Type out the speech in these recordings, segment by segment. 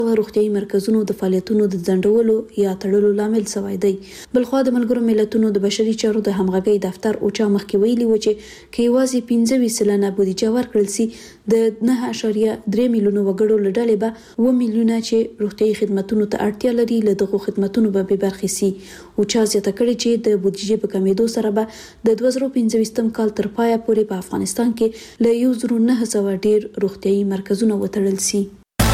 روغتیايي مرکزونو د فعالیتونو د ځنډولو یا تړلو لامل شوی دی. بلخوا د ملګرو ملتونو د بشري چارو د همغږۍ دفتر اوچا مخکې ویلي و چې کې یوازې 15% بودیجه ورکړل سي د 9.3 میلیونو وګړو له ډلې به 2 میلیونه چې روغتیايي خدماتونو ته اړتیا لري له دغو خدماتونو به بې برخې سي. اوچا زیاته کړې چې د بودیجې په کمیدو سره به د 2025 کال تر پایه پورې په افغانستان کې له 1900 ډیر روغتیايي مرکزونه وتړل سي.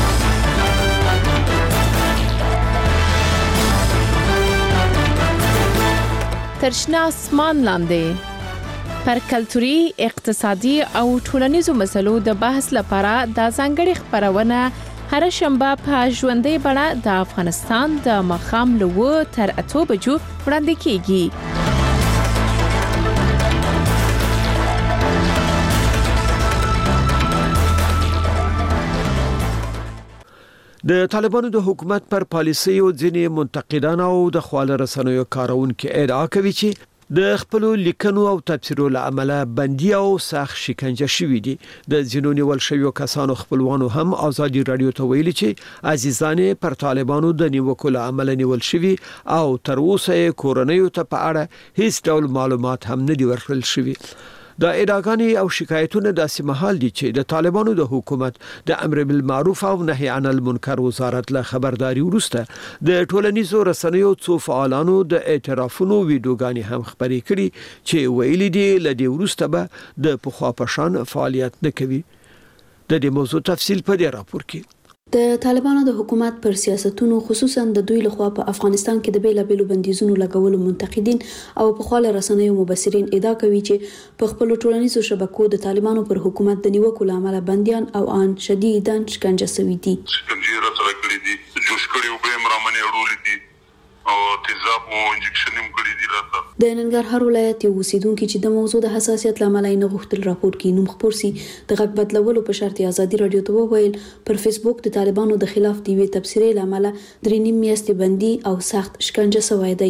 ترشنا اسمان لاندې پر کلتوري، اقتصادي او ټولنیزو مسلو د بحث لپاره د ځانګړي خبرونه هر شنبه په ژوندۍ بڼه د افغانستان د ماښام له 9 تر 8 بجو وړاندې کیږي. د طالبانو د حکومت پر پالیسیو ځینې منتقدان او د خواله رسنیو کارونکو ادعا کوي چې د خپل لیکنو او تفسیرو لامل بندي او سخت شکنجه شوې دي. د ځینو نیول شویو کسانو خپلوانو هم ازادي رادیو ته ویلي چې عزیزان پر طالبانو د نیوکو لامل نیول شوي او تر اوسه کورنیو ته په اړه هیڅ ډول معلومات هم نه دي ورکړل شوي. دا ادعاګانې او شکایتونه داسې مهال دي چې د طالبانو د حکومت د امر بالمعروف او نهي عن المنکر وزارت له خبرداري وروسته د ټولنیزو رسنیو څو فعالانو د اعترافونو ویډیوګانې هم خبرې کړي چې ویلي دي لدې وروسته به د پخوا په شان فعالیت نه کوي. د دې موضوع تفصیل په دې راپور کې. د طالبانو د حکومت پر سیاستونو خصوصا د دوی لخوا په افغانستان کې د بیلابېلو بندیزونو لګولو منتقدین او په خواله رسنیو مبصرین ادعا کوي چې په خپل ټولنیزو شبکو د طالبانو پر حکومت د نیوکو لامل بنديان او ان شدیداً شکنجه شوي دي. شکنجه راځي کړي دي جوش کړي او به مرامنه وړولې دي او تیزاب او انجکشن هم کړي دي راته. د ننګرهار ولایت یو اوسیدونکو چې د موضوع د حساسیت لامل نه غوښتل راپور کې نوم خپور سي د غږ بدلولو په شرط ازادي رادیو ته وویل پر فیسبوک د طالبانو د خلاف دی وی تفسیري لامل 3 میاشتې بندي او سخت شکنجه شوی دی.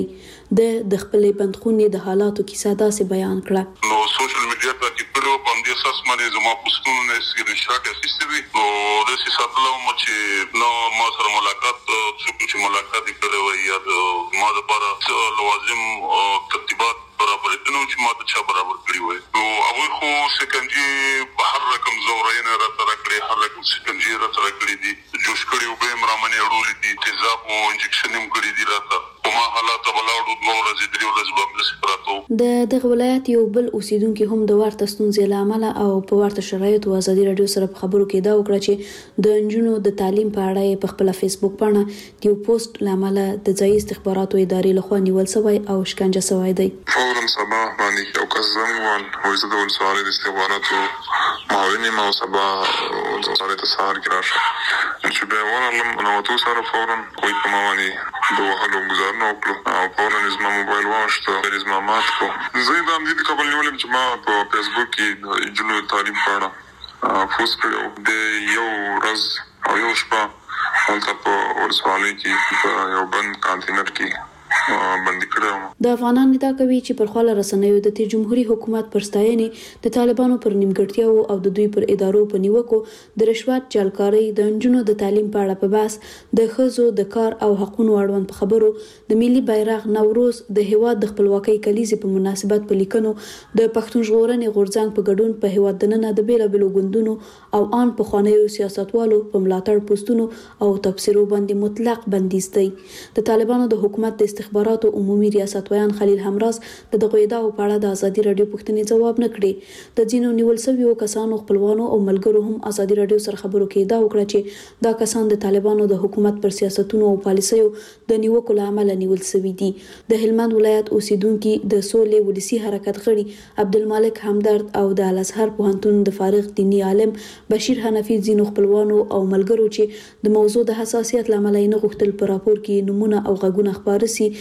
د خپل بندخونې د حالاتو کیسه داسې بیان کړه. نو سوشل میډیا ته چې په باندې اساس باندې زما پوسټونه نه سکرین شاټ اخیستي او د ساتلو چې نو ما سره ملاقات چې ملاقات کړو یا ما لپاره لوازم ترتیبات برابر دي چې ما ته چا برابر کړی وای نو هغه خو سکنجي په هر رقم زورینه را تر کړی هر رقم سکنجي را تر کړی دي جوش کړي او به مرامنه وړولې دي تیزاب او انجکشن هم کړی دي راته ما حالات بلاړو دوه ورځې درې ورځې باندې سپراتو. د دغه ولایت یو بل اوسیدونکو هم د ورته ستونزې لامل او په ورته شرایطو ازادي رادیو سره په خبرو کې دا وکړه چې د انجونو د تعلیم په اړه په خپل فیسبوک باندې یو پوسټ لامل د ځای استخباراتو ادارې لخوا نیول شوی او شکنجه شوی دی. فورا صباح باندې یو کس زنګ وایي د ولسوالۍ د استخباراتو معاونین ما صباح ولسوالۍ ته سهار کې راشه چې به ورغلم نو تو سره فورا کوئی په ما باندې دوه هلو گزار نو او فورا زما موبایل واښته زما مات کو زه د امنیتي کابل نیولم چې ما په فیسبوک کې د جنو تعلیم په اړه پوسټ کړو د یو ورځ او یو شپه هلته په ورسوالۍ کې په یو بند کانتینر کې باندې کړو. د افغانان ادعا کوي چې پر خواله رسنیو د جمهوریت حکومت پر ستاینې د طالبانو پر نیمګړتیاو او د دوی پر ادارو په نیوکو د رشوت جلکاري د انجونو د تعلیم په اړه په بحث د خزو د کار او حقوقو اړوند په خبرو د ملي بیرغ نوروز د هیواد د خپلواکۍ کلیزې په مناسبت په لیکنو د پښتون ژغورنې غورځنګ په ګډون په هیواد دننه د بیلابېلو ګوندونو او ان په خوانیو سیاستوالو په ملاتړ پوسټونو او تفسیرو باندې مطلق بندیز دی. د طالبانو د حکومت د استخباراتو عمومي ریاست ویان خلیل همراز د دغه ادعاو په اړه د ازادي رادیو پوښتنې جواب نه کړي. د ځینو نیول شویو کسانو خپلوانو او ملګرو هم ازادي رادیو سره خبرو کې ادعا وکړه چې دا کسان د طالبانو د حکومت پر سیاستونو او پالیسیو د نیوکو لامل نیول شوي دي. د هلمند ولایت اوسیدونکو د سولې ولسی حرکت غړي عبدالمالک همدرد او د الازهر پوهنتون د فارغ دینی عالم بشیر حنفی ځینو خپلوانو او ملګرو چې د موضوع د حساسیت لامل نه غوښتل په راپور کې نمونه او غږونه خبرسي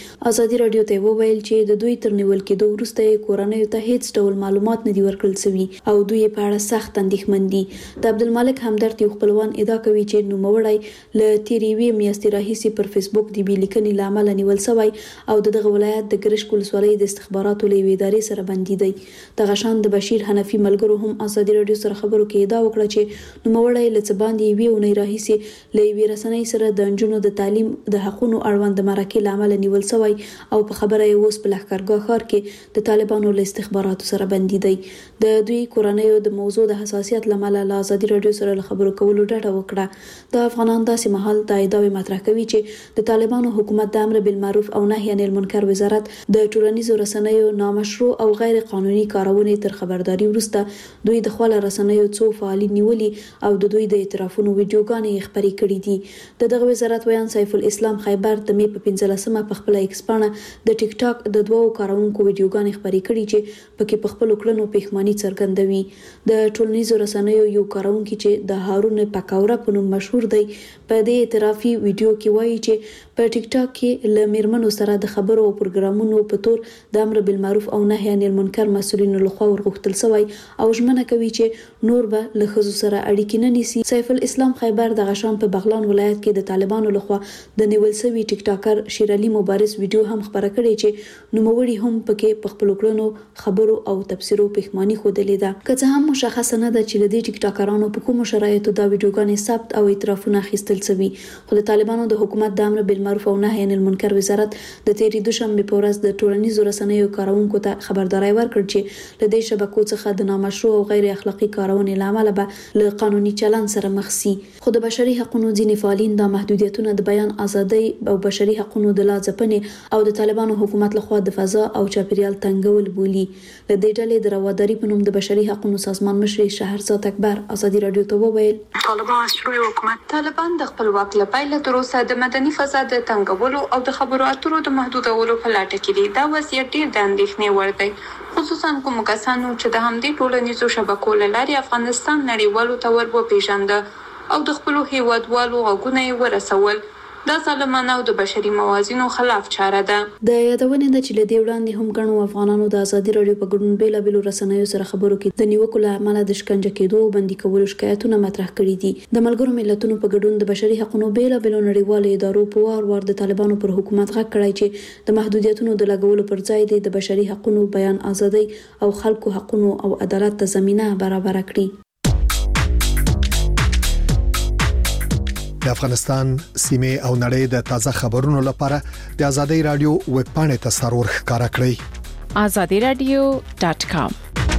ازادي رادیو ته وویل چې د دوی تر نیول کېدو وروسته کورنۍ ته هیڅ ډول معلومات نه دي ورکړل شوي او دوی په اړه سخت اندېښمن دي. د عبدالمالک همدرد یو خپلوان ادعا کوي چې نوموړی له تیریوي میاشتې راهیسې پر فیسبوک د بیلیکنې لامل نیول شوی او دغه ولایت د ګرشک ولسوالۍ د استخباراتو له ادارې سره بندي دی. دغه شان د بشیر حنفي ملګرو هم ازادي رادیو سره خبرو کې ادعا وکړه چې نوموړی له څه باندې وی اونۍ راهیسې له وی رسنۍ سره د نجونو د تعلیم د حقونو اړوند مرکه لامل نیول شوی او په خبره یې اوس په لښکرګاه ښار کې د طالبانو له استخباراتو سره بندي دی. د دوی کورنۍ د موضوع د حساسیت لامل له ازادي رادیو سره خبرو کولو ډډه وکړه. د افغانان داسې مهال د ادعاوې مطرح کوي چې د طالبانو حکومت د امر بالمعروف او نهي عن المنکر وزارت د ټولنیزو رسنیو نامشروع او غیر قانوني کارونې تر خبرداري وروسته دوی د خپل رسنیو څو فعالین نیولي او د دوی د اعترافونو ویډیوګانې خبري کړي دي. دغه وزارت ویان سیف الاسلام خیبر د می په 15مه په خپل ایکس پاڼه د ټیک ټاک د دوو کارونکو ویډیوګانې خبري کړي چې پکې په خپل کړنو پښمنۍ څرګندوي. د ټولنیزو رسنیو یو کارونکي چې د هارون پکاوره په نوم مشهور دی په دې اعترافي ویډیو کې وایي چې په ټیک ټاک کې له میرمنو سره د خبرو او پروګرامونو په تور د امر بالمعروف او نهي عن المنکر مسؤلینو لخوا ورغښتل شوی او ژمنه کوي چې نور به له ښځو سره اړیکې نه نیسي. سیف الاسلام خیبر د غشان په بغلان ولایت کې د طالبانو لخوا د نیول شوی ټیک ټاکر شیر علي مبارز ویډیو هم خبره کړې چې نوموړي هم پکې په خپل کړنو خبرو او تفسیرو پښمنۍ خوده لیده. که څه هم مشخصه نه ده چې لدی ټیک ټاکرانو په کومو شرایطو دا ویډیوګانې ثبت او اعترافونه اخیستل شوي، خو د طالبانو د حکومت د امر بالمعروف او نهي عن المنکر وزارت د تیرې دوشنبه په ورځ د ټولنیزو رسنیو کارونکو ته خبرداري ورکړه چې لدی شبکو څخه د نامشروع او غیر اخلاقی کارونې لامل به له قانوني چلن سره مخ شي. خو د بشري حقوقو ځینې فعالین د محدودیتونو د بیان ازادي او بشري حقوقو د لاځپنې او د طالبانو حکومت لخوا د فضا او چاپیریال تنګول بولی. د دې ډلې د رواداري په نوم د بشري حقوقو سازمان مشر شهرزاد اکبر ازادي رادیو ته وویل طالبان د خپل واک لپاره تر اوسه د مدني فضا د تنګولو او د خبرو اترو د محدودولو په لټه کې دي. دا وضعیت ډیر د اندېښنې وړ دی، خصوصا کوم کسانو چې د همدې ټولنیزو شبکو له لارې افغانستان نړیوالو ته ور وپیژنده او د خپل هیوادوالو غوږونه یې ورسول. دا ظالمانه او د بشري موازینو خلاف چاره ده. د یادونې د چې لدی وړاندې هم ګڼو افغانانو د ازادي رادیو په ګډون بیلابېلو رسنیو سره خبرو کې د نیوکو له امله د شکنجه کېدو او بندي کولو شکایتونه مطرح کړي دي. د ملګرو ملتونو په ګډون د بشري حقوقو بیلابېلو نړیوالو ادارو په وار د طالبانو پر حکومت غږ کړی چې د محدودیتونو د لګولو پر ځای د بشري حقوقو بیان ازادي او خلکو حقوقو او عدالت ته زمينه برابر کړي. د افغانستان سیمه او نړۍ د تازه خبرونو لپاره د ازادي رادیو ویب پاڼې ته سرور ښکارا کړئ azadiradio.com.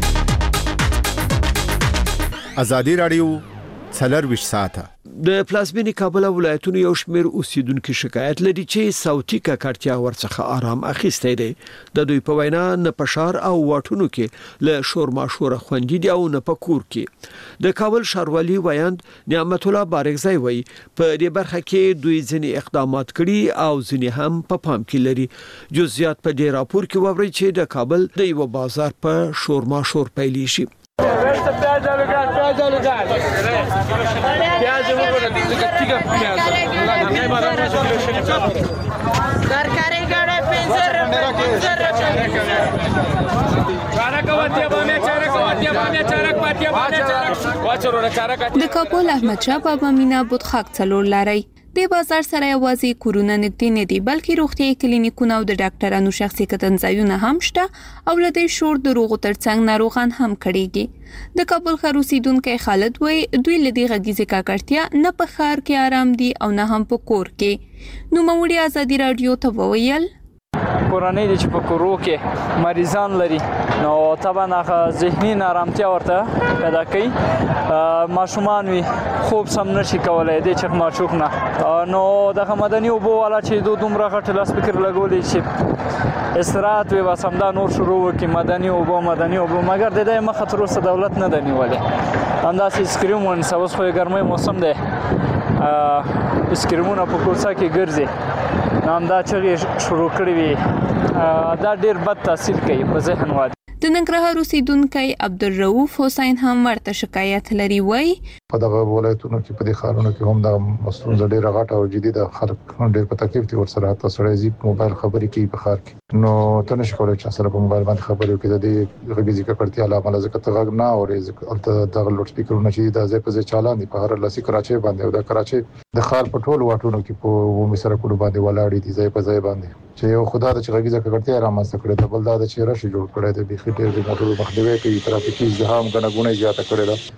ازادي رادیو 24 ساعته د پلازمینی کابل ولایتونو یو شمېر اوسیدونکو شکایت لري چې صوتي ککړتیا ورڅخه آرام اخیسته دي. د دوی په وینا نه پشار او واټونو کې له شور ماشوره خوندې دي او نه پکور کې. د کابل ښاروالي ویاند نعمت الله بارګزی وایي په دې برخه کې دوی ځینې اقدامات کړي او ځینې هم په پام کې لري. جزئیات په دې راپور کې ووري چې د کابل د یو بازار په شور ماشور پیلې شي. د کابل احمد شاه بابا مینا بوتخاک څلور لاري د بازار سره یوازې کورونه نږدې نه دي، بلکې روغتيایي کلینیکونه او د ډاکټرانو شخصي کتنځایونه هم شته او لدی شور دروغ ترڅنګ ناروغان هم کړيږي. د کابل ښار اوسیدونکو خالد وای دوی لدی غږیزه کاکړتیا نه په ښار کې آرام دي او نه هم په کور کې. نو موږ ازادي رادیو ته وویل کورنۍ چې په کورو کې مریضان لري نو طبعا ذهني نارامتیا ورته پیدا کوي. ماشومان وي خوب سم نشي کولای د چک ماچوک نه نو د مدني وبو والا چې دومره غټ لاس فکر لګولې چې استراحت وي وسمدا نور شروع وکي مدني وبو مګر د دې مخ تر اوسه دولت نه دی نیولې. انداسې سکریم ون سوس خو ګرمۍ موسم دی سکریمونه په کوڅه کې ګرځي نام دا چې شروع کړی وي دا ډیر بد تاثیر کوي په ذهن باندې. د ننګرهار اوسیدونکي عبدالرؤف حسین هم ورته شکایت لري. وایي په دغه ولایتونو کې په دې ښارونو کې هم د مسلون ډېر غټه او جدي د خلک ډېر په تکلیف دي ورسره حتی سړی زی موبایل خبرې کوي په ښار کې نو ته نشي کولای چې سره په موبایل باندې خبرې وکړي. د دې غږیزې ککړتیا له امله ځکه ته غږ نه اوري ځکه دغه لوډ سپیکرونه چې د ځای په ځای چالان دي په هر لاسي کراچۍ باندې او د کراچۍ د ښار په ټولو واټونو کې په عمومي سړکونو باندې ولاړ دي ځای په ځای باندې چې یو خدای د غږیزې ککړتیا رامنځته کړې ده. بل دا چې راشي جوړ کړی دی بيخي ډېر د موټرو مخنیوي کوي ترافیکي ازدحام غنه غونه زیاته کړې ده.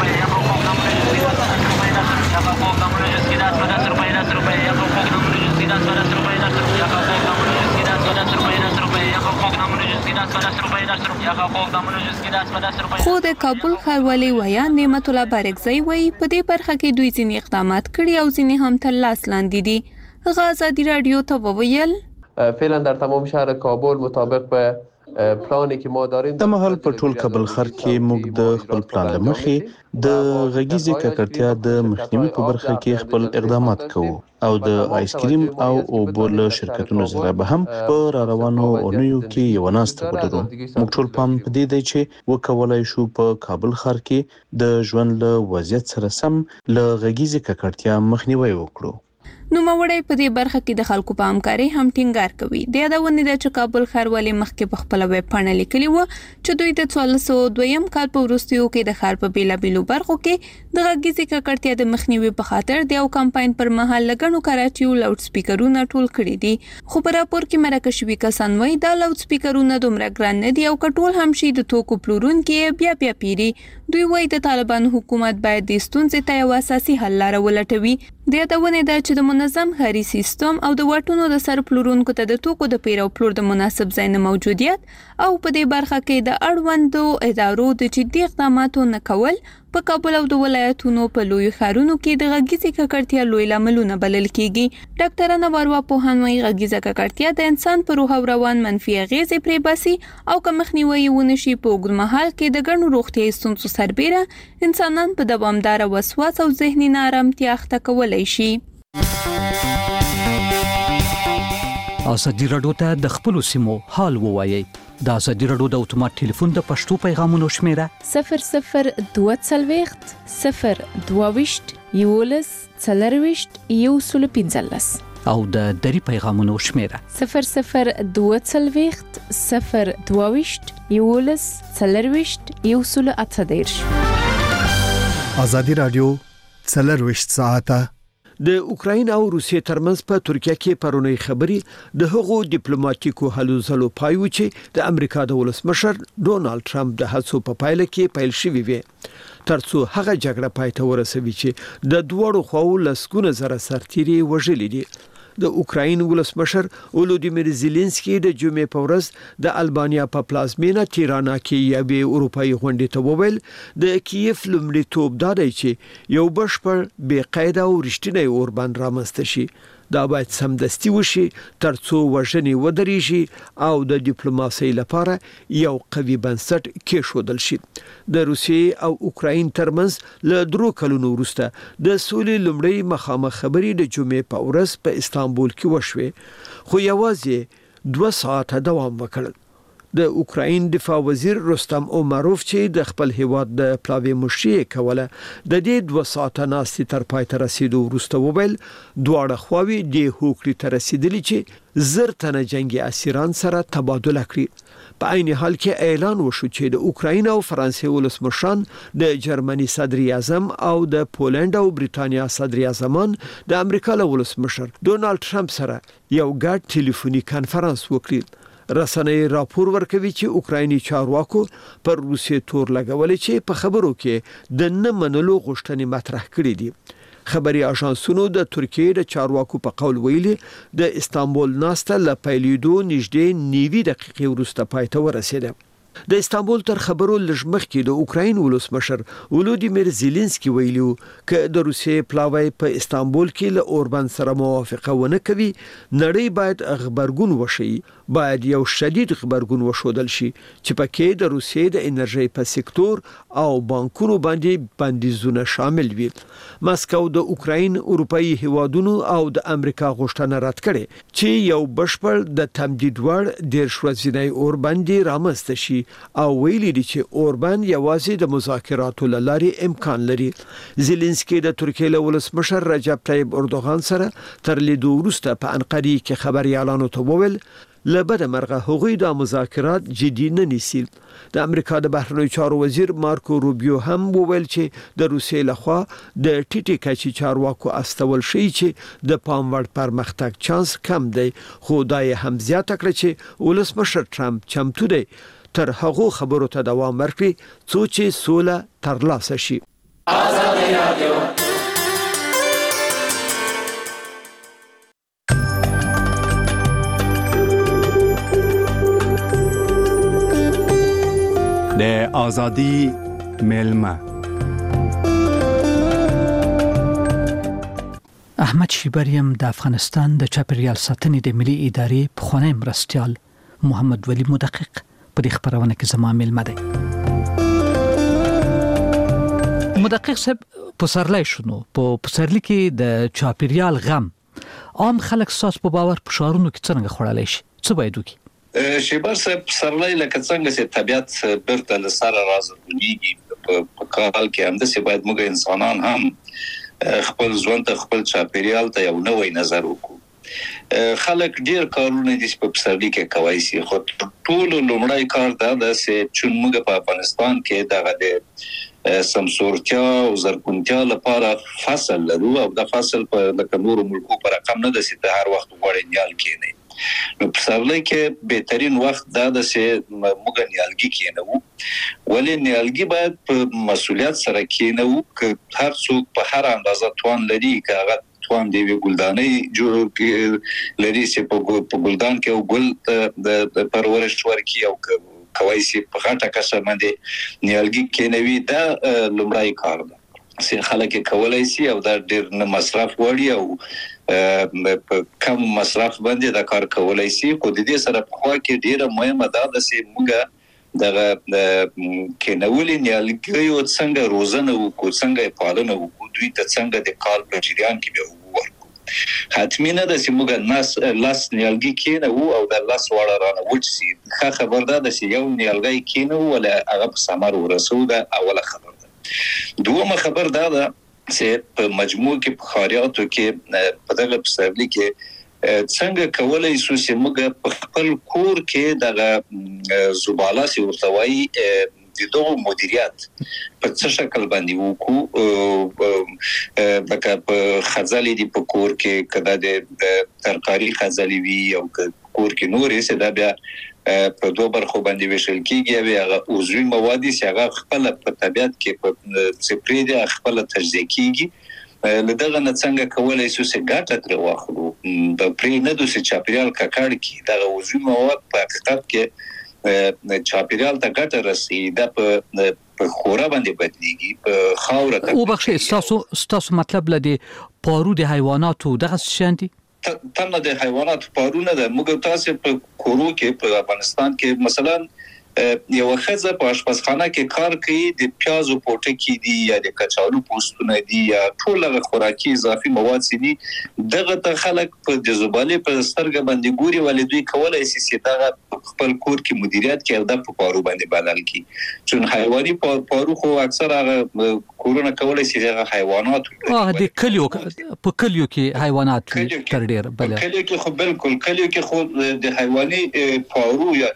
خو د کابل ښاروالي ویا نعمت الله بارکزی وایي په دې برخه کې دوی ځینې اقدامات کړي او ځینې هم تر لاس لاندې دي. آزادي رادیو ته وویل فعلا در تمام شهر کابل مطابق به پلانی که ما داریم د محل په ټول کابل ښار کې موږ د خپل پلان لمخې د غږیزې ککړتیا د مخنیوي په برخه کې خپل اقدامات کوو او د آیسکریم او اوبو له شرکتونو سره به هم په روانو اونیو کې یو ناسته ولرو. موږ ټول پام په دې دی چې وکولای شو په کابل ښار کې د ژوند له وضعیت سره سم له غږیزې ککړتیا مخنیوي وکړو. نو موړی په دې برخه کې د خلکو په همکاري هم ټینګار کوي. د یادونه ده چې کابل ښاروالي مخکې په خپل ویب پاڼه لیکلی و چې دوی د 1402 کال په وروستیو کې د ښار په بیلابیلو برخو کې د غږیزې ککړتیا د مخنیوي په خاطر د یو کمپاین پر مهال لګڼو کراچیو لاوډ سپیکرونه ټول کړي دي. خو په راپور کې مرکه شوي کسان وایي دا لاوډ سپیکرونه دومره ګران نه دي او کټول هم شي د توکو پلورونکي بیا پیری. دوی وایي د طالبانو حکومت باید د ستونزې ته یو اساسي حل لاره ولټوي. د یادونه ده چې د منظم ښاري سیستم او د واټونو د سر پلورونکو ته د توکو د پیر او پلور د مناسب ځای نه موجودیت او په دې برخه کې د اړوندو ادارو د جدي اقداماتو نه کول په کابل او د ولایتونو په لوی ښارونو کې د غږیزې ککړتیا لوی لاملونه بلل کیږي. ډاکټر انواروا پوهان وايي غږیزه ککړتیا د انسان پر روح او روان منفي اغیزې پرې باسي او که مخنیوي ونشي په اوږد مهال کې د ګڼو روغتیايي ستونزو سربېره انسانان په دوامداره وسواس او ذهني ناارامتیا اخته کولی شي. ازادي راډیو ته د خپل سیمو حال ووایي. د ازادي راډیو د اتومات ټلیفون د پښتو پیغامونو شمیره 0022 022 11 40 115 او د دری پیغامونو شمیره 0022 022 11 40 118. ازادي راډیو 24 ساعته د اوکراین او روسیې ترمنځ په ترکیه کې پرونی خبري د هغو ډیپلوماټیکو هلو ځلو پایو چې د امریکا د ولسمشر ډونالد ټرمپ د هڅو په پایله کې پیل شوې وي ترڅو هغه جګړه پای ته ورسوي چې د دوړو خواو لسګونه زره سرتیري وژلي دي. د اوکراین ولسمشر ولودیمیر زيلنسکي د جمعې په ورځ د البانیا په پلازمینه تیرانا کې یوې اروپאי غونډې ته وویل د کیف لومړیتوب دا دی چې یو بشپړ بې قاعده او رښتینی اوربند رامنځته شي. دا باید سمدستي وشي ترڅو وژنې ودرېږي او د ډیپلوماسۍ لپاره یو قوي بنسټ کېښودل شي. د روسیې او اوکراین ترمنځ له 3 کلونو وروسته د سولې لومړی مخامخ خبرې د جمعې په ورځ په استانبول کې وشوې خو یوازې 2 ساعته دوام وکړ. د اوکراین دفاع وزیر رستم اومروف چې د خپل هیواد د پلاوی مشري کوله د دې 2 ساعته ناستې تر پای ته رسیدو وروسته وویل دواړه خواوې د هوکړې ته رسیدلي چې زر تنه جنگي اسیران سره تبادله کړي. په عین حال کې اعلان وشو چې د اوکراین او فرانسې ولسمشران د جرمني صدر اعظم او د پولند او بریتانیا صدر اعظمان د امریکا له ولسمشر ډونالد ټرمپ سره یو ګډ ټلیفوني کانفرنس وکړ. رسنۍ راپور ورکوي چې اوکرایني چارواکو پر روسیې تور لګولې چې په خبرو کې د نه منلو غوښتنې مطرح کړې دي. خبري اژانسونو د ترکیې د چارواکو په قول ویلي د استانبول ناسته ل پیلیدو نږدې 90 دقیقې وروسته پای ته ورسېده. د استانبول تر خبرو لږ مخکې د اوکراین ولسمشر ولودیمیر زيلنسکي ویلو چې د روسیې پلاوی په استانبول کې له اوربند سره موافقه ونه کوي نړۍ باید خبرګون وشي باید یو شدید خبرګون وشودل شي چې پکې د روسیې د انرژي په سکتور او بانکونو باندې بندیزونه شامل وي. مسکو د اوکراین اروپאי هیوادونو او د امریکا غوښتنه رد کړې چې یو بشپړ د تمدید وړ 10 ورځې اوربند رامنځته شي او ویلي دي چې اوربان یوازې د مذاکراتو لارې امکان لري. زيلنسکي د ترکیې له ولسمشر رجب طيب اردوغان سره تر لیدو وروسته په انقره کې خبريالانو ته وویل لبد مرغه هغوی د مذاکرات جدي نه نیسي. د امریکا د بهرنیو چارو وزیر مارکو روبیو هم وویل چې د روسیې لخوا د ټیټی کچې چارواکو استول شي چې د پاموړ پرمختګ چانس کم دی، خو دا یې هم زیاته کړه چې ولسمشر ټرمپ چمتو دی تر هغو خبرو ته دوام ورکړي څو چې سوله ترلاسه شي. آزادي رادیو د آزادی میلمه احمد شیبریم د افغانستان د چاپیریال ساتنې د ملي ادارې پخوانی مرستیال محمد ولی مدقق په دې خبرونه کې زما میلمه دی. مدقق صاحب پسرلی شنو په پسرلی کې د چاپیریال غم عام خلک ساس په باور په شعارونو کې څنګه خړلای شي؟ څه باید وکړي؟ شیبر صاحب پسرلی لکه څنګه چې طبيعت برته لسره راځي په کال کې هم د سی باید موږ انسانان هم خپل ژوند ته خپل چاپیریال ته یو نوې نظر وکړو. خلک ډیر کارونه دي په پسرلی کې کوي سي، خو ټول لومړی کار دا ده چې موږ په افغانستان کې دغه د سمسورتیا او زرغونتیا لپاره فصل لرو او د فصل په لکه نورو ملکو پر رقم نه ده چې هر وخت غوړې نیال کېنه. نو پسرلی کې بهترین وخت دا ده چې موږ نیالګي کېنو، ولې نیالګي باید په مسؤلیت سره کېنو چې هر څوک په هر اندازه توان لري چې هغه توان دی ګلدانې جوړ لري چې په ګلدان کې او ګل د پرورش ورکي او کوي چې په غټه کسه باندې نیالګي کېنوي. دا لومړی کار ده چې خلک کولای شي او دا ډیر نه مصرف وړي او په کم مصرف باندې دا کار کولای شي. خو د دې سره په خوا کې ډیره مهمه ده چې موږ دغه کېنولې نیالګیو څنګه روزنه وکړو، څنګه پالنه وکړو، دوی ته څنګه د کال په جریان کې به ورکړو. حتمی نه ده چې موږ لاس نیالګي کېنو او د لاس وړه رانه وچ شي. ښه خبر ده چې یو نیالګي کېنو ولا هغه په ثمر ورسو. ده اوله خبر ده. دومره خبر ده چې په مجموع کې په خاریاتو کې په دغه پسرلی کې څنګه کولای شو چې موږ په خپل کور کې دغه زباله سي ورتوي د دوه مدیریت په څه شکل باندې وکړو. لکه په خزالي دی په کور کې کدا د ترکاری خزالي وی او کور کې نورې څه دا بیا په دوه برخو باندې ویشل کیږي. هغه عضوي مواد چې هغه خپل په طبيعت کې په سپری دي خپل تجزیه کیږي. لدغه نه څنګه کولای شو چې ګټه تر واخلو په پری نه د چاپیریال ککړ کی دغه عضوي مواد په حقیقت کې چاپیریال ته ګټه رسي. دا په خورا باندې بدلیږي په خاور ته. او بخښه ستاسو مطلب لدی پارو د حیواناتو دغه شانتي تنه د حیوانات پارونه ده. موږ تاسو په کورو کې په افغانستان کې مثلا یو خزه په آشپزخانه کې کار کوي، د پیازو پوټکی دي یا د کچالو پوستونه دي یا ټول خوراکي اضافي مواد دي، دغه ته خلک په د زباله په سترګه باندې ګوري ولې دوی کولای شي چې دغه خپل کور کې مدیریت کوي او د پارو باندې بدل کی. چون حیواني پارو خو اکثر هغه کورونه کولای شي هغه حیوانات د کلیو په کلیو کې حیوانات تر ډیر بل کلیو کې خو بالکل کلیو کې خو د حیواني پارو یا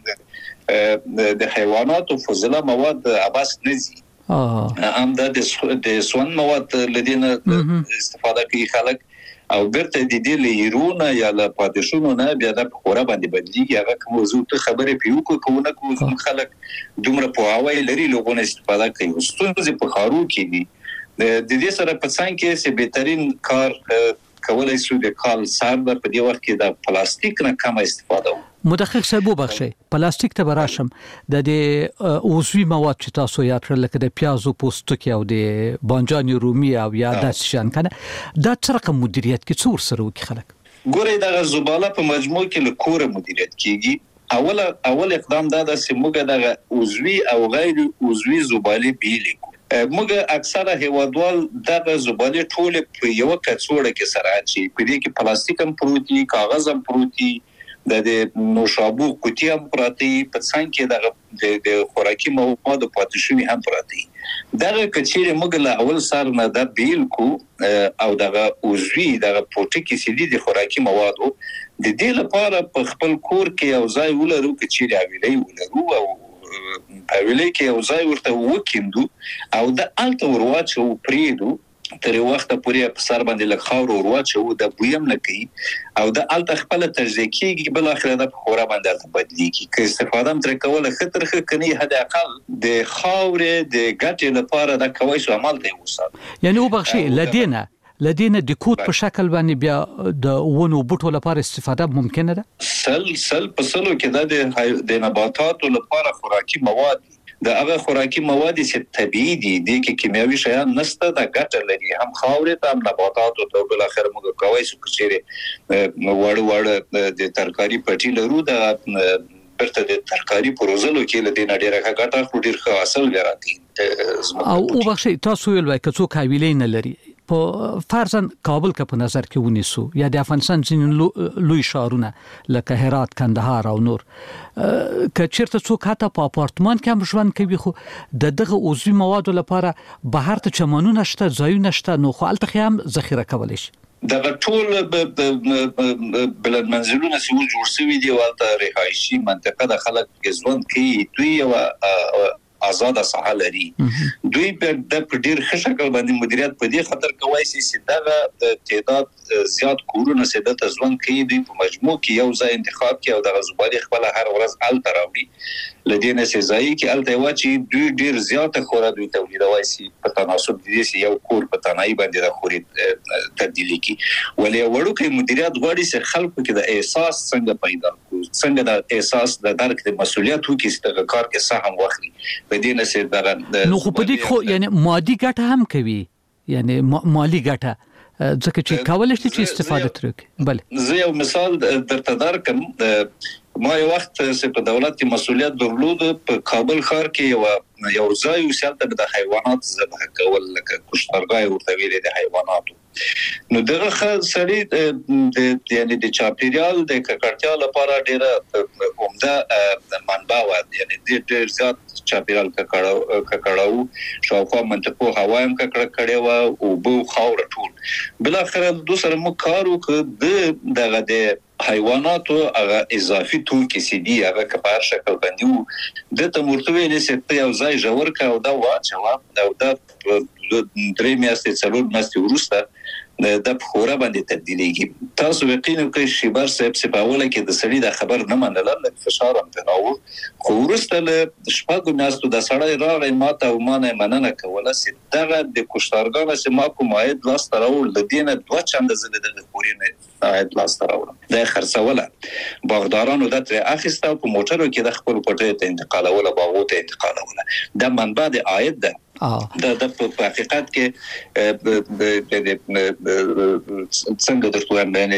د حیواناتو فضله مواد عباس نزي هم د سون مواد لدينا استفاده کوي خلک او برته د دې لیرونه یا له پادشونو نه بیا د خورا باندې بدلیږي. هغه موضوع ته خبرې پیو کوونه کوم خلک دومره په هواي لري لوګونه استفاده کوي. ستونزې په خارو کې دي. د دې سره په څنګه کې چې بهترین کار کولای شو د کال سر په دې وخت کې د پلاستیک نه کم استفاده وکړو. مدقق صاحب وبخښئ پلاستیک ته براشم د عضوي مواد چې تاسو یاد کړل لکه د پیازو پوستکی او د بانجان رومي او یا د شان کنه دا څه رقم مدیریت کې څور سره وکي خلک ګورې د زباله په مجموع کې له کور مدیریت کیږي. اول اقدام دا د سیموګه د عضوي او غیر عضوي زباله بیل موږ اکثره هیوادوال دغه زباله ټول په یو کڅوړه کې سره اچي په دې کې پلاستیک هم پروتي، کاغذ هم پروتي د نوشابو کوټي هم پراتی په څنګه کې د خوراکي موادو پاتې شوی هم پراتی دغه کچېره موږ له اول سر نه د بیل کو او دغه اوزوی دغه پروتیکي سیدي د خوراکي موادو د دې لپاره په خپل کور کې یو ځای ولرو کچېره ویلې ولرو او ویلې کې یو ځای ورته وکیندو او د الته ورواچو پریدو تر وخت پورې په سر باندې لږ خاور ورواچو د بویم نه کوي او د الته خپل تجزیه کیږي بل اخر د خورا باندې بدلیږي که استفاده تر کوله خطر کني حد اقل د خاور د ګټې لپاره د کوي سو عمل دی وسات یعنی وبخشي لدينا د کوټ په شکل باندې بیا د ونو بوټو لپاره استفاده ممکنه ده سل په سلو کې د نباتاتو لپاره خوراکي مواد د هغه خوراکي مواد چې طبيعي دي د کیمیاوي شیان نسته د ګټه لري هم خاورې ته هم نباتاتو ته بل اخر موږ کوي سو کچېره وړ د ترکاری پټي لرو د برته د ترکاری پروزلو کې لدې نډیره ګټه خو ډیر ښه اصل لري او وبخشي تاسو ویل وای کڅو حویلې نه لري په فرضاً کابل کا په نظر کې ونیسو یا د افغانستان ځینې لوی شهرونه لکه هرات کندهار او نور کچیرته څوک حتی په اپارتمان کې هم ژوند کوي خو دغه عضوي موادو لپاره بهر ته چمنونه شته ځایونه شته نو خو الته هم ذخیره کولای شي دغه ټول بلد منزلونه چې جوړ شوي دي ولته رهایشي منطقه د خلک ژوند کوي دوی او آزاد ساحه لري دوی د ډیر ښه شکل باندې مدیریت په دې خاطر کوي چې دغه تعداد زیات کورونه سده ته ځوان کوي دوی په مجموع کې یو ځای انتخاب کوي او د غزبالي خپل هر ورځ ال تراوړي لدينا سي ځای کې ال ته واچي دوی ډیر زیات خورا دوی تولیدوي سي په تناسب دي چې یو کور په تنهایی باندې د خوري تبدیلی کی ولې وړو کې مدیریت غواړي چې خلکو کې د احساس څنګه پیدا کو څنګه د احساس د درک د مسولیت وکړي چې د کار کې سهم واخلي بدینه سي دغه نو خو په دې خو یعنی مادي ګټه هم کوي یعنی مالی ګټه ځکه چې کولای شي چې استفاده ترې بله زه یو مثال درته درکم ما یو وخت چې په دولت کې مسولیت درلود په کابل ښار کې یو ځای وسیلته د حیوانات ذبح کول لکه کشتارګاه ورته ویل د حیواناتو نو دغه سړی یعنی د چاپیریال د ککړتیا لپاره ډیره عمده منبع و یعنی ډیر زیات چاپیریال ککړاو شاوخوا منطقو هوا هم ککړه کړي و او بو خاور ټول بل اخر دوسر مو کارو ک دغه د حیواناتو هغه اضافي توکي سي دي هغه کپار شکل باندې د تمورتوي نه ست یو ځای جوړ کا او دا واچو دا درې میاشتې څلور میاشتې وروسته د خورا باندې تبدیلیږي تاسو یقینو کې شیبر صاحب سپاوله کې د سړي د خبر نه منل لکه فشار هم تناو خو ورسته له شپږ میاشتو د سړی راغی ماته او مانه مننه کوله چې دغه د کشتارګانو چې ما کوم عاید لاس تراول د دینه دوه چنده زله د خورینه عاید لاس تراول د خرڅوله باغدارانو د تر اخیسته په موټرو کې د خپل پټه ته انتقالوله باغو ته انتقالوله د منبع د عاید ده د په حقیقت کې څنګه درته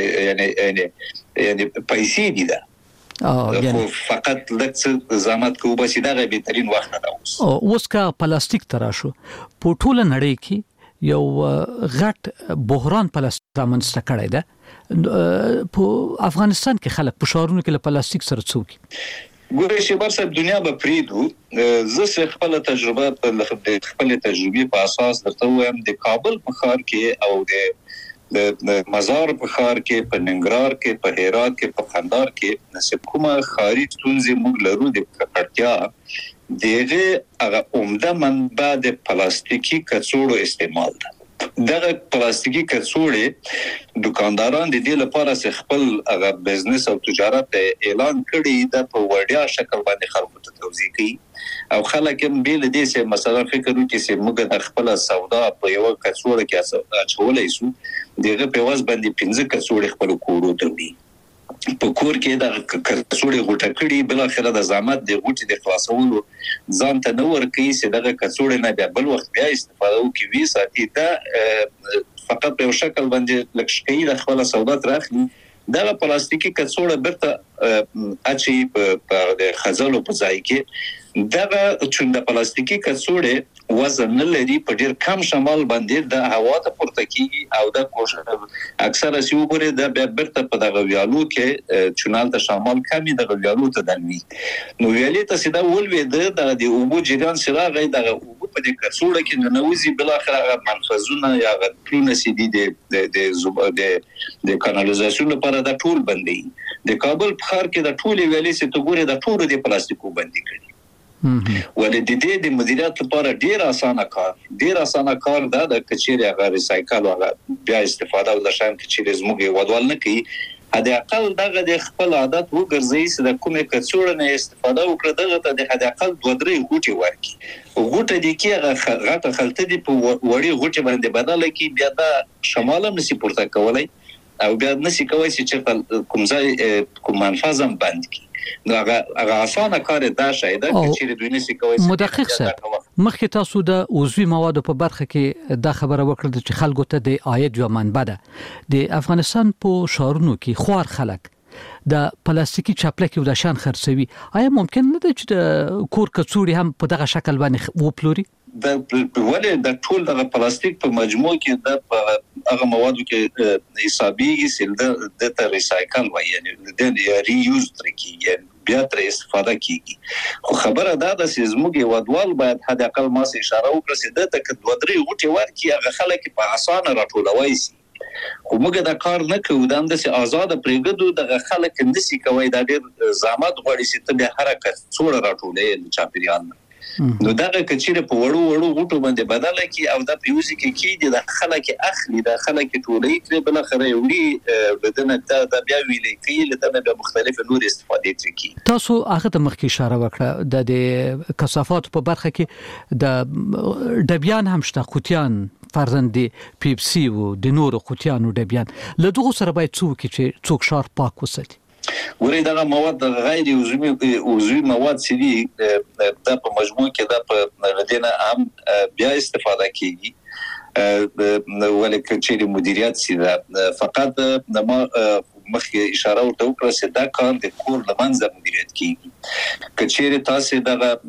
یعنی پیسې دي دا فقط لکه زحمت کو بس دا بهترین وخت ده اوس کا پلاستیک تراشو په ټوله نړۍ کې یو غټ بحران پلاستیک رامنځته کړی ده په افغانستان کې خلک په شهرونو کې له پلاستیک سره څوک ګورې شبر صاحب دنیا به پریدو زه خپل تجربه په اساس درته وایم د کابل په ښار کې او د مزار په ښار کې په ننګرهار کې په هرات کې په قندهار کې نسب کومه خارج ستونزې موږ لرو د ککړتیا دغه هغه عمده منبع د پلاستیکي کڅوړو استعمال ده دغه پلاستیکي کڅوړې دکانداران د دې لپاره چې خپل هغه بزنس او تجارت اعلان کړي د په وړیا شکل باندې خلکو ته توضیح کوي او خلک هم بیل دې چې مثلا فکر وکړي چې موږ د خپل سودا په یو کڅوړه کې اچولای شو دغه په واس باندې 15 کڅوړې خپل کورو ته وړي په کور کې د کڅوړې غوټه کړي بل اخر د زحمت د غوټې د خلاصولو ځان ته نور کوي چې دغه کڅوړې نه بیا بل وخت بیا استفاده وکړي وی ساتي دا فقط په شکل باندې لکشکې د خپل سودا تراخلي دغه پلاستیکي کڅوړه برته اچي په د خزلو په ځای کې دغه چونده پلاستیکي کڅوړې وزن نه لري په ډیر کم شمال باندې د هوا ته پورته کیږي او د اکثره سی وګوره د برته په دغه ویالو کې چونال د شمال کمی د ویالو ته دلوي نو ویالې ته سیده ولوي د اوبو جریان سره غي د اوبو په دې کڅوړه کې ننوزي بل اخر منفذونه یا غټونه سیدي د کانالیزاسیون لپاره د ټول بندي د کابل په ښار کې د ټول ویالې څخه ګوره د ټول د پلاستیکو بندي کړي ولې د مدیریت لپاره ډیر اسانه کار دا د کچېري هغه ریسایکل او بیا استفاده او د شان کچېري زموږ ودوال نه کوي هدا اقل دغه د خپل عادت وګرځي چې د کومه کڅوړه نه استفاده وکړه دغه ته د هدا اقل 2-3 غوټي ورکي غوټه دي کې غټه خلته دي په وړي غوټي باندې بدل کی بیا د شمال نسی پورته کولای او بیا نسی کوي چې کوم ځای کوم منفذم بند کی نو هغه اسانه کار دا شاید چې دوی نسی کوي مدقق صاحب مخکې تاسو د عضوي موادو په برخه کې دا خبره وکړه چې خلکو ته د عاید یو منبع ده د افغانستان په شهرونو کې خوار خلک د پلاستیکي چاپلکي او د شان خرڅوي آیا ممکن نه ده چې د کور کڅوړي هم په دغه شکل باندې وپلوري د ولې د ټول د پلاستیک په مجموع کې د هغه موادو کې حسابيږي چې د ته ریسایکل وایي یعنی د ری یوز ترکیږي بیا تر استفاده کیږي خو خبره دا ده چې زموږ ودوال باید حد اقل ما سه اشاره وکړي چې د تک 2-3 غوټي ورکي هغه خلک په اسانه راټولوي سي خو موږ دا کار نه کوو دا د آزاد پرېګدو د خلک نسی کوي دا ډېر زحمت غواړي چې ته به حرکت څوړه راټولې چاپیریال نو دغه کچېره په وړو غوټو باندې بدل کی او د پیوزي کې د خلک اخلي د خلک ټولې تر بل خره وړي بدنه د بیا ویلې کې لته به مختلفه نور استفادې ترکی تاسو هغه ته مخکې اشاره وکړه د کثافات په برخه کې د ډبیان هم شته قوتیان فرزند پیپسي او د نورو قوتیانو ډبیان له دغه سره باید څوک شار پاک وساتي ورې دا مواد غیر عضوي مواد چې دي د په مجموع کې د په غدینه هم بیا استفاده کیږي ولکه چې مدیریت سي دا فقط د مخکې اشاره ورته وکړه چې دا کار د کور لمنځه مدیریت کیږي کچېره تاسو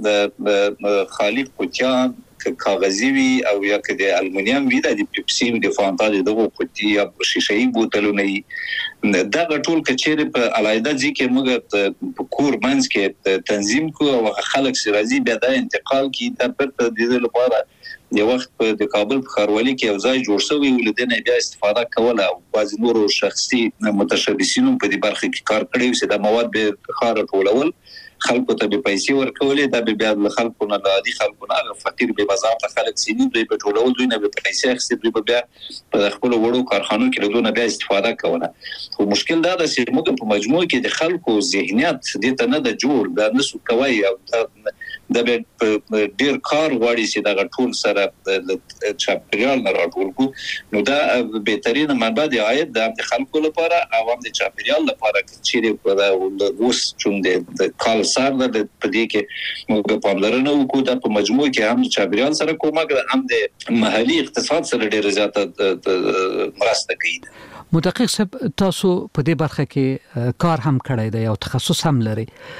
د خالق قوتیان کاغذي وي او یا که د المونیم وي د پیپسي د فانتا دغه قوتي یا شیشه‌ای بوتلونه دا ټول کچېره په علایده ځکه موږ په کور منځ کې تنظیم کو او خلک سره راځي بیا د انتقال کی د پرته د لپاره یو وخت په د کابل په خاروالي کې یو ځای جوړ شوی ولدنه بیا استفاده کوله او بعض نورو شخصي متشبثینو په دې برخه کې کار کړی چې د مواد به خار ټولول خلکو ته به پیسې ورکولې دا به بیا د خلکو نه عادي خلکو نه فقیر به بازار خلک سینې دوی په ټولول دوی نه به پیسې اخستې دوی به بیا په خپل وړو کارخانو کې له دونه بیا استفاده کوله خو مشکل دا ده چې موږ په مجموع کې د خلکو ذهنیت د ته نه د جوړ د نسو کوي او د ډیر کار غواړي چې دا ټول سره د چاپیریال نه راټول کو نو دا بهترین منبع د عاید د خلکو لپاره او هم د چاپیریال لپاره چې په اوس چون د کال سره د پدې کې موږ په پاملرنه وکړو د په مجموع کې هم چاپیریال سره کومه هم د محلي اقتصاد سره ډیر زیاته مرسته کوي مدقق صاحب تاسو په دې برخه کې کار هم کړی دی او تخصص هم لري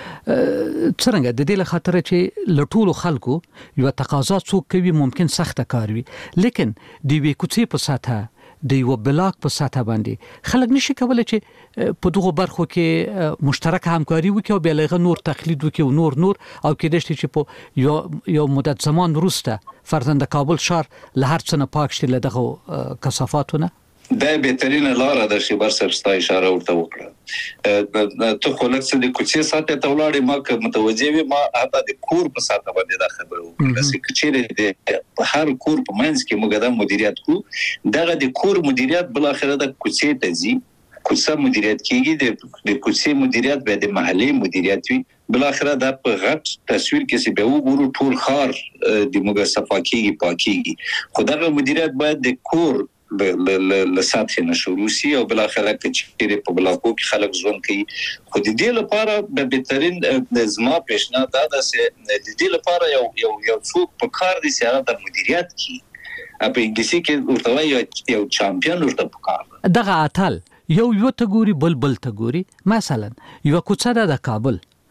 څنګه د دې لخاطر چې لټول خلکو یو تقاضا څوک کوي ممکن سخت کار وي لیکن دی وی کوڅې په ساته د یو بلاک په ساته باندې خلک نشي کولای چې په دغه برخو کې مشترک همکاري وکړي او بیا له نور تقلید وکړي او نور او کې د چې په یو مدت زمان وروسته فرزند کابل شهر له هر څه نه پاک شي له دغه کثافاتونه دا بهترینه لار ده چې برسر ستا اشاره ورته وکړه ته خو لکه د کوڅې ساته ته ولاړې ما که متوجه وي ما حتی د کور په ساته باندې دا خبره وکړه چې چیرې د هر کور په منځ کې موږ دا مدیریت کوو دغه د کور مدیریت بل اخره د کوڅې ته ځي کوڅه مدیریت کیږي د کوڅې مدیریت به د محلي مدیریت وي بل اخره د په غټ تصویر کې چې به وګورو ټول خار د موږ صفاکیږي پاکيږي خدای مدیریت باید د کور له سطح نشو سي او بل اخره چې په بلاکو کې خلک ژوند کوي خو د دې لپاره به بهترین نظام پیشنهاد دا ده چې د دې لپاره یو څوک په کار دي چې هغه د مدیریت کوي په انګلیسي کې ورته یو چمپیون ورته په کار دغه اتل یو ته ګوري بل ته ګوري مثلا یو کوڅه د کابل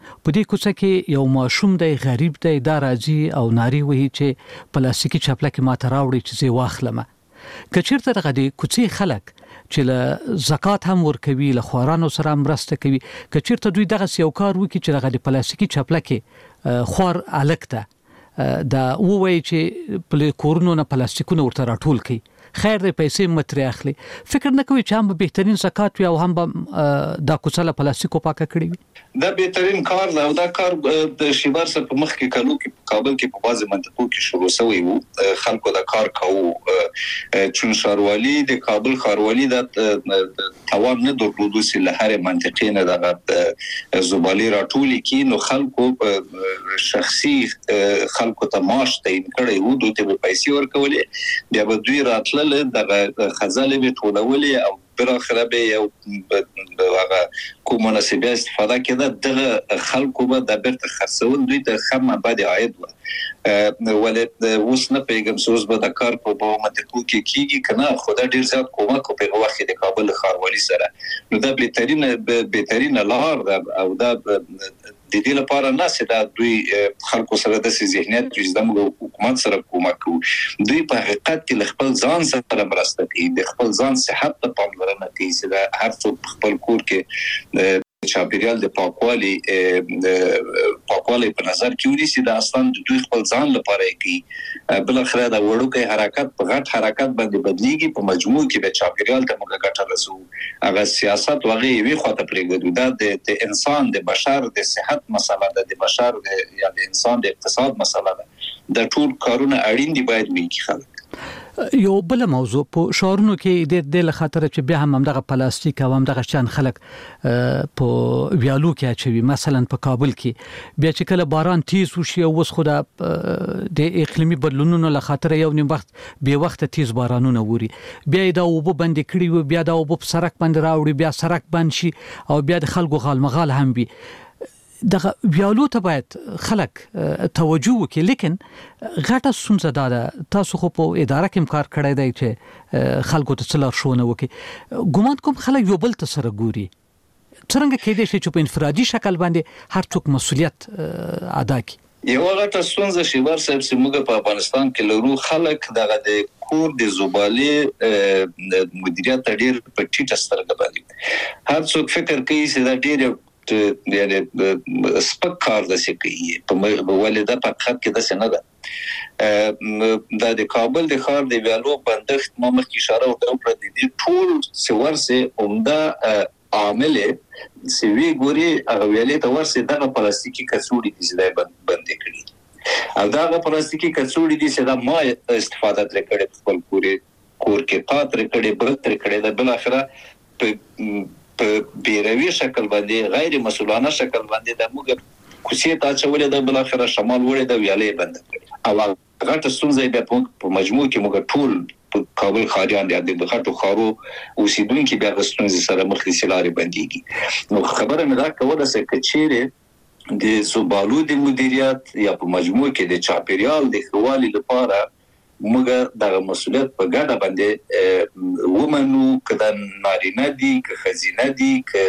په دې کوڅه کې یو ماشوم دی غریب دی دا راځي او ناری وایي چې پلاستیکي چپلکه ماته راوړي چې زه واخلم کچیرته دغه د کوڅې خلک چې له زکات هم ورکوي له خوارانو سره مرسته کوي کچیرته دوی دغه یو کار وکړي چې دغه د پلاستیکي چپلکه خور الکته دا وایي چې په کورونو نه پلاستیکونه ورته راټول کړي خیر دې پیسې متري اخلي فکر نه کوي چې هم به بهترین زکات وي او هم دا کوڅه له پلاستیکو پاکه کړي وي دا بهترین کار دی او دا کار د شیبر سره په مخ کې کلو کې کابل کې په بازي منطقو کې شروع شوی وو خلکو دا کار کوو چون ښاروالي د کابل ښاروالي د توان نه درلودو چې له هر منطقې نه د زبالي راټولي کې نو خلکو شخصي خلکو ته معاش تعیین کړي وو دوی ته پیسې ورکولې بیا به دوی راتل دغه خزانه به ټولولې او بالاخره به یو هغه کومه نسبه استفاده کړه دغه خلکو به د بیرته خرڅول دوی ته خمه بعد عاید و ولې اوس نه پیغام سوز به د کار په منطقو کې کیږي کنه خدای ډیر زیات کومک په وخت د کابل ښاروالي سره نو دا بهترین لار او دا د دې لپاره نه چې دا دوی خلکو سره د ذهنیت چې د حکومت سره کومک کوي دوی په حقیقت کې خپل ځان سره مرسته کوي د خپل ځان صحت ته پاملرنه کوي چې دا هر څوک خپل کور کې چاپیریال د پاکوالي په نظر کې ونیسي دا اصلا د دوی خپل ځان لپاره کوي بل اخر دا وړوکی حرکت په غټ حرکت باندې بدلیږي په مجموع کې د چاپیریال ته موږ ګټه رسو هغه سیاست وغه وی خواته پرېږدو دا د انسان د بشر د صحت مسله ده د بشر یا د انسان د اقتصاد مسله ده د ټول کارونه اړین دي باید وکړي خلک یو بل موضوع په شهرونو کې د خاطر چې بیا هم دغه پلاستیک او هم دغه شان خلک په ویالو کې اچوي مثلا په کابل کې بیا چې کله باران تیز وشي او وس خو د اقلیمي بدلونونو له خاطر یو نیم وخت به وخت تیز بارانونه ووري بیا دا وب بند کړي و بیا دا وب سرک باندې راوړي بیا سرک بند شي او بیا د خلکو غالمغال هم وي دغه ویالو ته باید خلک توجه وکړي لیکن غټه ستونزه ده تاسو خو په اداره کې کار کړی دی چې خلکو ته څلور شونه وکړي ګومان کوم خلک یو بل ته سره ګوري څنګه کېدای شي چې په انفرادي شکل باندې هر څوک مسولیت ادا کړي یو غټه ستونزه شي ورسره چې موږ په افغانستان کې لرو خلک دغه د کور د زبالي مدیریت ډیر په ټیټه سترګه باندې هر څوک فکر کوي چې دا ډیر یعنی سپک کار د سکی په ولدا په خط کې د سنه ده د کابل د ښار د ویالو بندښت مخ کی اشاره وکړه د دې ټول سورسه عمده عامل سوي ګوري هغه ویلې ته ورسه دغه پلاستیکي کڅوړي دي چې بند کړي او دغه پلاستیکي کڅوړي دي چې دا ما استفاده کړي خپل کور کې پاتره کړي برتر کړي د بل اخره په بیروي شکل باندې غیر مسؤلانه شکل باندې د موږ کوڅې ته چولې د بل اخره شمال وړي د ویالې بند کړي او غټه ستونزه به په مجموع کې موږ ټول په کابل خاریان د غټو خارو اوسیدونکو بیا د ستونزې سره مخ لارې بنديږي نو خبره مې دا کوله چې کچېره د زبالو د مدیریت یا په مجموع کې د چاپیریال د خوالي لپاره موږ د مسؤلیت په ګډه باندې ومنو کله نارینه دي که خزینه دي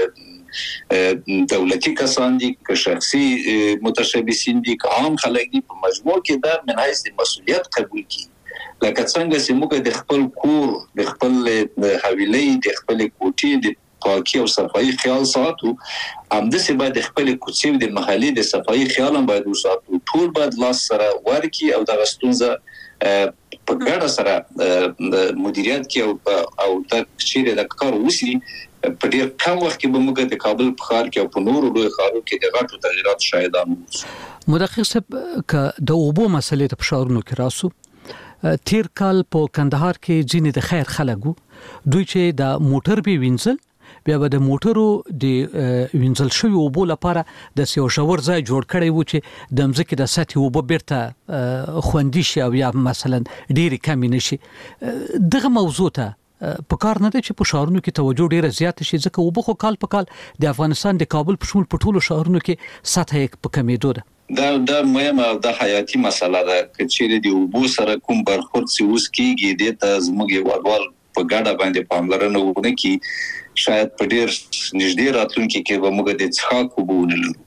که دولتي کسان دي که شخصي متشبثین دي که عام خلک دي په مجموع کې دا من حیث مسؤلیت قبول کړي لکه څنګه چې موږ د خپل کور د خپل حویلې د خپل کوټې د پاکي او صفایي خیال ساتو همداسې باید خپل کوڅې د محلي د صفایي خیال هم باید وساتو ټول باید لاس سره ورکی او د غستونزه په ګډه سره مدیریت کې او د چیرې د کار وسی په ډیر کم وخت کې به موږ د کابل په ښار کې او په نورو لوی ښارونو کې د غټو تغیرات شاهدان وو مدقق صاحب ک د اوبو مسلې ته په ښارونو کې راسو تیر کال په کندهار کې ځینې د خیر خلکو دوی چې د موټر به وینځل بیا به د موټرو د وینځل شوی اوبو لپاره د سیو شاور ځای جوړ کړی و چې د مځکې د سطح اوبو بیرته خوندي شي او یا مثلا ډېری کم نشي دغه موضوع ته په کار نه دی چې په شهرونو کې توجه ډیره زیاته شي ځکه اوبه خو کال په کال د افغانستان د کابل په شمول په ټولو شهرونو کې سطح یې په کمیدو ده دا مهمه د حیاتي مسله ده چې د اوبو سره کوم برخورد سی اوس کیږي د تزموږي وادوال په ګډه باندې پاملرنه وکړي کی شاید په ډیر نږدې راتلونکي کې به موږ د څښاک اوبه ولرو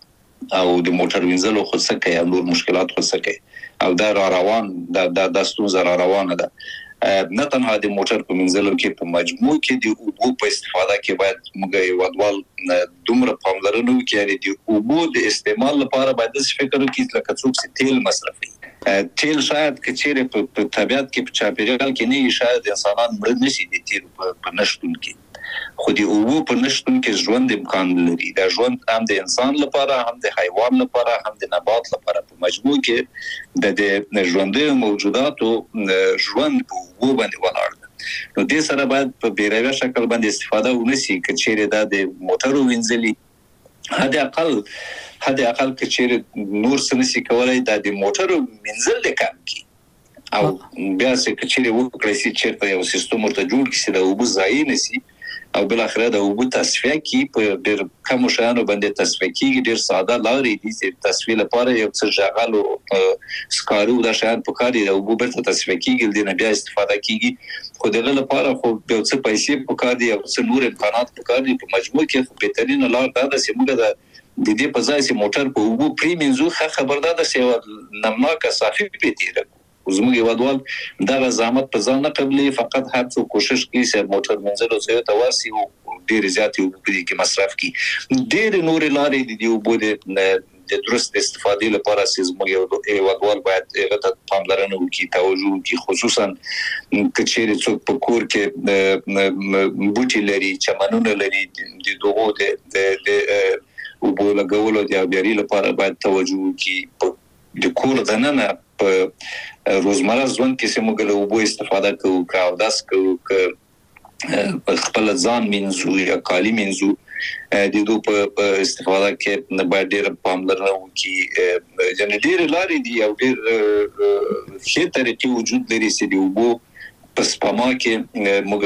او د موټر وینځلو خو څه کوي نور مشکلات خو څه کوي او دا روان د ستونزه روانه ده نه تنها د موټر په منځلو کې په مجموع کې د اوبو په استفاده کې باید موږ یوادوال دومره پاملرنه وکړو د اوبو د استعمال لپاره باید فکر وکړو لکه څوک چې تیل مصرفوي تیل شاید کچېره په طبيعت کې په چاپیریال کې نه شاید انسانان مړ نشي د تیل په نشټون کې خو د اوبو په نشټون کې ژوند امکان لري دا ژوند هم د انسان لپاره هم د حیوان لپاره هم د نبات لپاره په مجموع کې د ژوندۍ موجوداتو ژوند په اوبو باندې ولاړ دی نو دې سره باید په بیروي شکل باندې استفاده ونشي کچېره د موټرو وینځلي حد اقل کچېره نور سنسي کولای د موټرو وینځل کم کی او بیا چې کچېره وکړي چې چیرته یو سیستم ورته جوړ کړي د اوبو ځای نشي او بل اخره د اوبو تصفیه کی په ډېر کم شانو باندې تصفیه کیږي ډېر ساده لارې دي چې تصفیه لپاره یو څه ژغالو سکارو د شان په کار دی د اوبو برته تصفیه کیږي د نه بیا استفاده کیږي خو دغه لپاره خو یو څه پیسې په کار دی او څه نور امکانات په کار دی په مجموع کې خو بهترین لار دا ده چې موږ د دې په ځای چې موټر په اوبو پریمینځو خبردار ده چې نمناکه صافي پیتیره زموږ یوادوال دا زحمت په ځان نه قبلي فقط هر څو کوشش کوي چې موټر منځلو څخه تواسي او ډېر زیات یو په دې کې مصرف کوي ډېر نور لارې دي یو بده د درست استفادې لپاره چې زموږ یوادوال باید غته پاملرنه وکړي توجه وکړي خصوصا کچېره څوک په کور کې بوټي لري چمنونه لري د دوغو د اوبو لګولو د بیاري لپاره باید توجه وکړي د کور دننه په روزمره ژوند کې چې موږ له اوبو استفاده کوو او داس کوو خپل ځان منځو یا کالی منځو د دوی په استفاده کې نه باید ډېر پاملرنه وکړي جن ډېر لارې دي او ډېر ښه طریقې وجود لري چې د اوبو پس پما کې موږ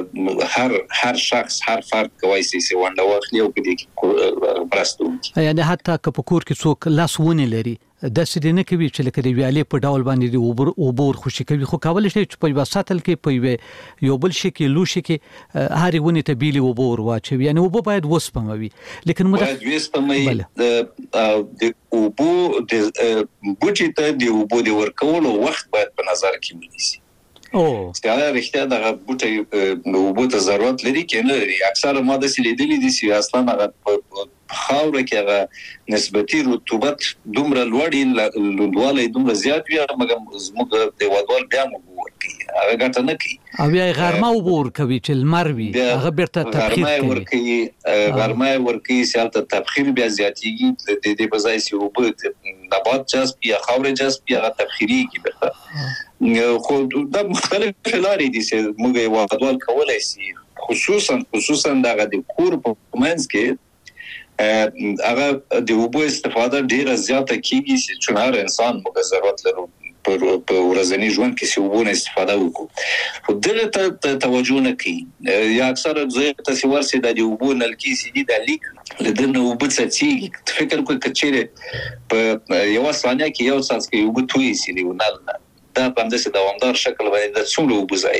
هر شخص هر فرد کوي چې ونده واخلي او په دې کې برستو یعنی حتی که په کور کې څوک لاسونه لري د سړي نه کوي چې لکه د ویالې په ډول باندې د اوبور خوشي کوي خو کول شي چې په وساتل کې په یو بل شي کې لوشي کې هاري ونی ته بیلي اوبور واچوي یعنی اوبو باید وسپموي لیکن باید وسپموي د اوبو د بوټي ته د اوبو د ورکولو وخت باید په نظر کې ونیسي ستاره رښتیا د بوټي اوبو ته ضرورت لري کنه لري اکثره ماده سې لیدلې دي چې اصلا هغه خاوره کې هغه نسبتي رطوبت دومره لوړی لوړوالی دومره زیات وي مګر زموږ د وادوال بیا موږ ورکی هغه ګټه نه کوي او بیا غرمه وبور کوي چې لمر وي هغه بیرته تبخیر کوي غرمه ورکی سالته تبخیر بیا زیاتیږي د دې په ځای چې وب نبات جذب یا خاوره جذب یا تبخیری کی بیرته خو د مختلف لارې دي چې موږ وادوال کولای شي خصوصا دغه د کور په منځ کې هغه د اوبو استفاده ډیره زیاته کیږي چې هر انسان موږ ضرورت لرو په ورځنی ژوند کې چې اوبو استفاده وکړو خو دغه توجه نه کوي یا اکثره ځای تاسو ورسې د اوبو نلکی سي دي د لیک لدنه اوبو څخه فکر کوي کچېره په یو ثانیه کې یو څاڅکی اوبو توي سي دی ونل دا په داسې دوامدار شکل باندې د څومره وبځای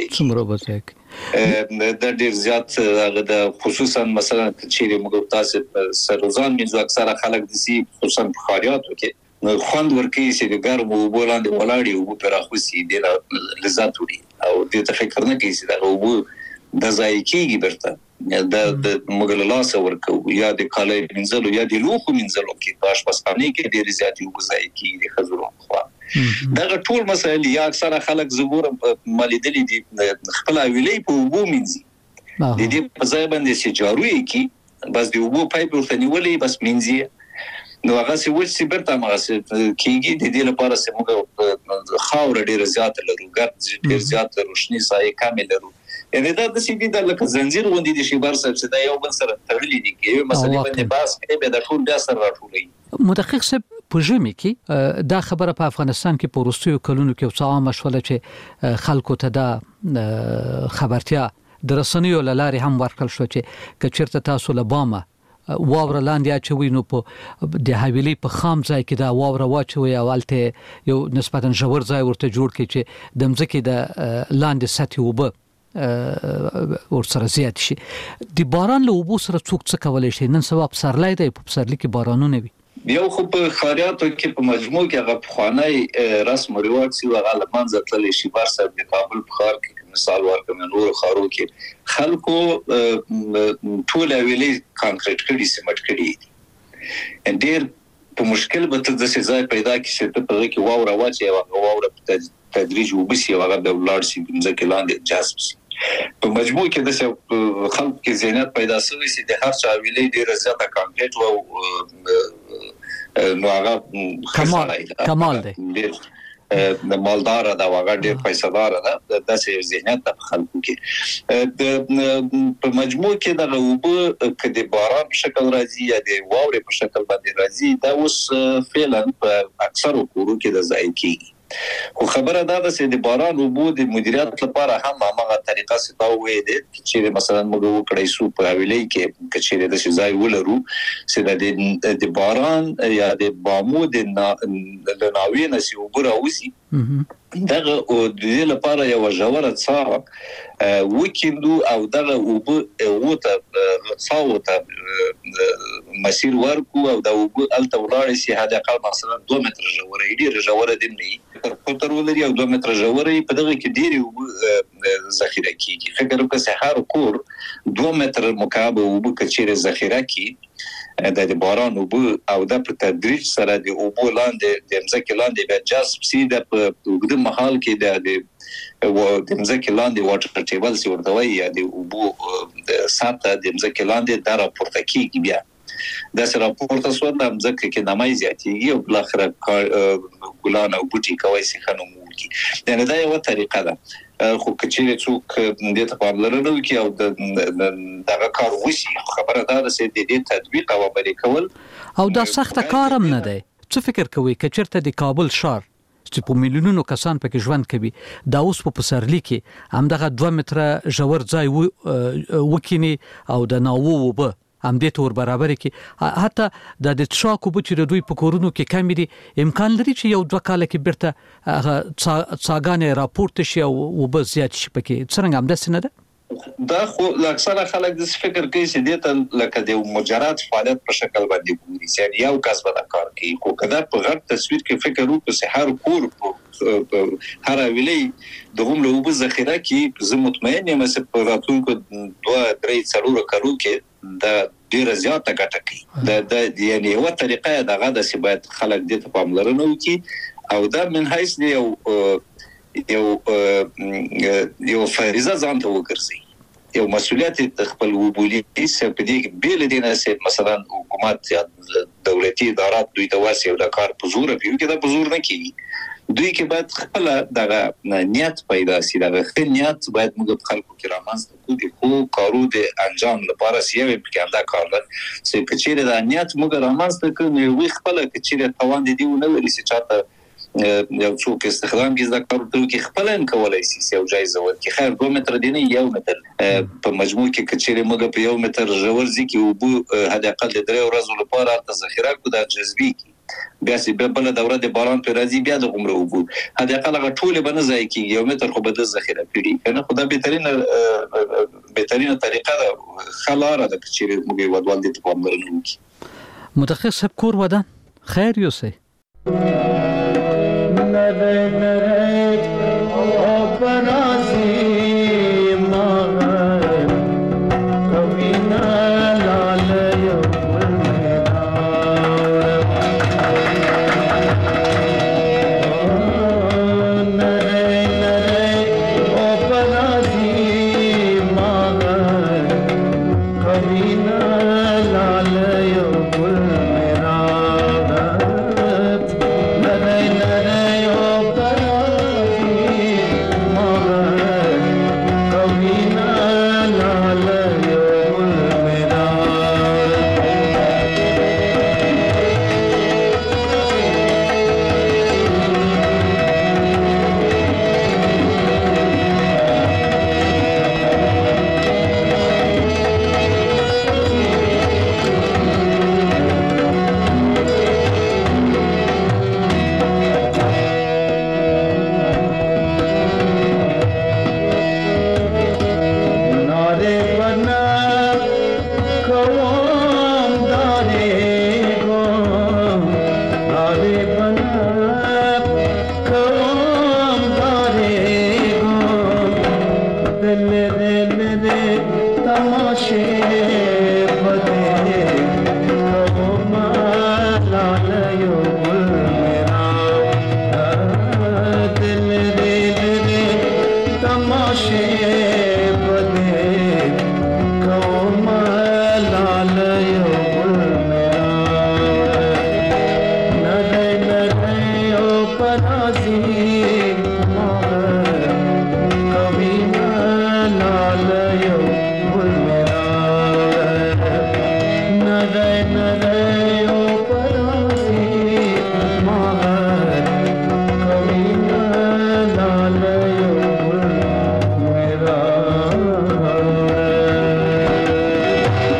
د ډیر زیات هغه د خصوصا مثلا چې موږ تاسو سروزان منځو اکثره خلک د سي خصوصا بخاریاتو کې خوند ورکوي چې د ګرم اوبو لاندې ولاړی اوبو پراخوسي د لذت وړي او د فکر نه کوي چې دا اوبو د ځای کېږي برته د موږ له لاسه ورکو یا د کالای منځلو یا د لوخو منځلو کې پاش پاسخانه کې ډیر زیات اوبو ځای کېږي د خزرو خوا دا ټول مسایل یا اکثره خلک زګور مالیدلې دي خپل ویلې په وګو منځي د دې په ځای باندې چې جاروي کی بس دی وګو پایپ ورته نیولې بس منځي نو هغه څه وڅ برته هغه کیږي د دې لپاره چې موږ خاور ډیر زیات لرو ګر ډیر زیات روشنی سایه کامل لرو یعنی دا د سیدی د لکه زنجیر غوندي د شی بار صاحب چې دا یو بل سره تړلې دي کې مثلا باندې باس کې به د ټول بیا سره راټولې مدقق صاحب په ژمي کې دا خبره په افغانستان کې په وروستیو کلونو کې څه عامه شوله چې خلکو ته دا خبرتیا د رسنیو لارې هم ورکړل شو چې کچیرته تاسو له بامه واوره لاندې اچوي نو په د حویلې په خام ځای کې دا واوره واچوي او الته یو نسبتا ژور ځای ورته جوړ کړي چې د مځکې د لاندې سطح وبه ورسره زیات شي د باران له اوبو سره څوک څه کولای شي نن سبا په سرلای دی په سرلی کې بارانونه وي یو خو په خاریاتو کې په مجموع کې هغه خوانای رسم او رواج سی هغه لمنځه تللی شي بار صاحب د کابل په ښار کې مثال ورکوم نور خارو کې خلکو ټول ویلې کانکریټ کړي سیمټ کړي ډېر په مشکل به د ځای پیدا کې چې په هغه کې واوره واچي او واوره په تدریج وبسي او هغه د ولار سي ځکه لاندې جذب سي په مجموع کې د خلکو کې ذهنیت پیدا شوی چې د هر چا ویلې ډیره زیاته کانکریټ او نو هغه کمال دی د مالدار دا هغه ډیر پیسه‌دار ده د داسې ذهنیت په خلکو کې په مجموع کې د وبو کدي باران په شکل راځي یا د واورې په شکل باندې راځي دا اوس فعلا په اکثر کورو کې د ځای کېږي خو خبره دا ده چې د باران وبو د مدیریت لپاره هم هغه طریقه ستاسو وې دي چې مثلا موږ وکړای سو په ویلې کې کچېره د ځای ولرو چې د باران یا د بامو د ناوې نسی وبو راوسی دغه او د دې لپاره یو ژوره څا وکیندو او دغه وبو اوته څاوته مسیر ورکو او د وبو الته ولاړ شي هدا قال مثلا 2 متر ژوره ډیره ژوره دی تر ولري او 2 متر ژوره په دغه کې ډیره ذخیره کیږي فکر وکړه سحر کور 2 متر مکعب وبو کچېره ذخیره کی د باران وبو او د په تدریج سره د وبو لاندې د مځکې لاندې به جذب سي د وګړو محل کې د مځکې لاندې واټر ټیبل سي ورته وایي د وبو د ساته د مځکې لاندې د راپورته کیږي بیا د سره راپورته سو د مځکې کې نمای زیاتېږي او بل اخر ګلان او بوټي کوي سي خنومول کی یعنی دا یو طریقه ده خو کچېره څوک د ته پاملرنه وکي او دغه کار وشي خبره دا ده چې د دې تطبیق او عملي کول او دا سخت کارم نه دی څه فکر کوي کچرته د کابل شهر چې په میلیونونو کسان پکې ژوند کوي دا اوس په پسرلی کې همدغه 2 متر ژور ځای وکینی او د ناوو وبه هم دې تور برابر کې حتی د تشاکو بچ د دوی په کورونو کې کم دي امکان لري چې یو 2 کال کې برته څاګانې راپورته شي او وبه زیات شي پکې څنګه هم داسې نه ده دا خو اکثره خلک د فکر کوي چې دې لکه د مجرد فعالیت په شکل باندې ګوري چې یو کس به دا کار کوي خو کله په غټ تصویر کې فکر وکړو چې هر کور هر ویلې د هم له وبو ذخیره کې زه مطمئن یم چې په راتلونکو 2-3 څلور کارو کې دا ډیره زیاته ګټه کوي د یعنی یو طریقه دغه د سبات خلک د ته پاملرنه وکي او دا من حیث یو فریضه ځان ته وګرځي یو مسؤلیت خپل وبولي چې په دې بیل دینه چې مثلا حکومت یا دولتي ادارات دوی ته واسي او د کار په زور پیو کې دا په زور نه کوي دوی کې باید خپل دغه نیت پیدا شي دغه نیت باید موږ خلکو کې رامنځته کوو د خو کارو د انجام لپاره سیمه کې دا کار ده چې کچېره د نیت موږ رامنځته کوو وي خپل کچېره توان دي نه لري چې چاته یو څوک استخدام کې دا کار ته کې خپل ان کولای شي یو جایزه ورکړي خیر 2 متر دی نه 1 متر په مجموع کې کچېره موږ په 1 متر ژور ځکه وبو هدا اقل د 3 ورځې لپاره د ذخیره کو د جذبي بیا چې بل دوره د باران پر راځي بیا د عمره وبو هدا اقل غټول به نه ځای کې 1 متر خو به د ذخیره کړي کنه خدای بهترینه طریقه ده خلاره د کچېره موږ ودوال دي په امرنه وکي متخصص کور ودان خیر یوسي na